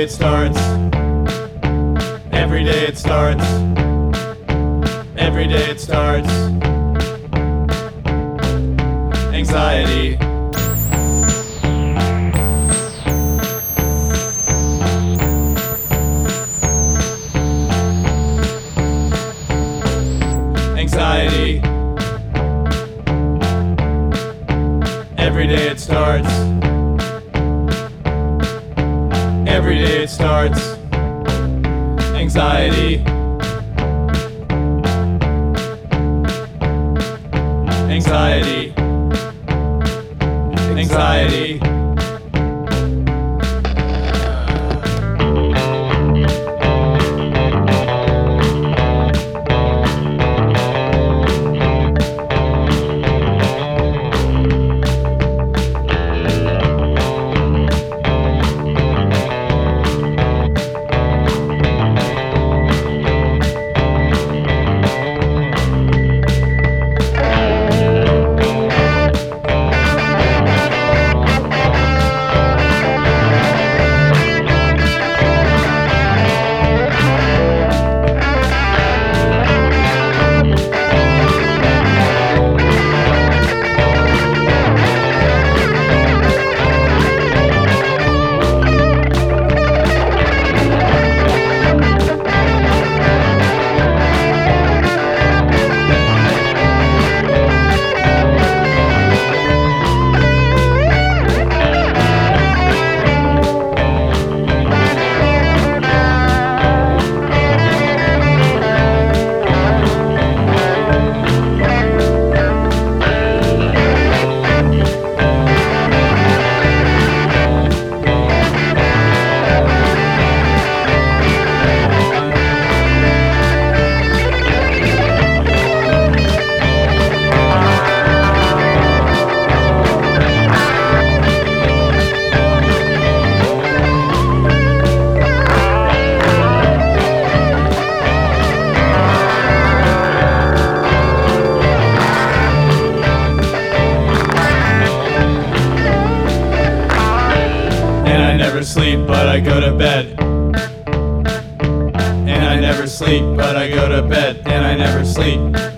it starts. Every day it starts. Every day it starts. Anxiety. Anxiety. Every day it starts. Every day it starts. Anxiety. Anxiety. Anxiety. Never sleep, but I go to bed. And I never sleep, but I go to bed. And I never sleep.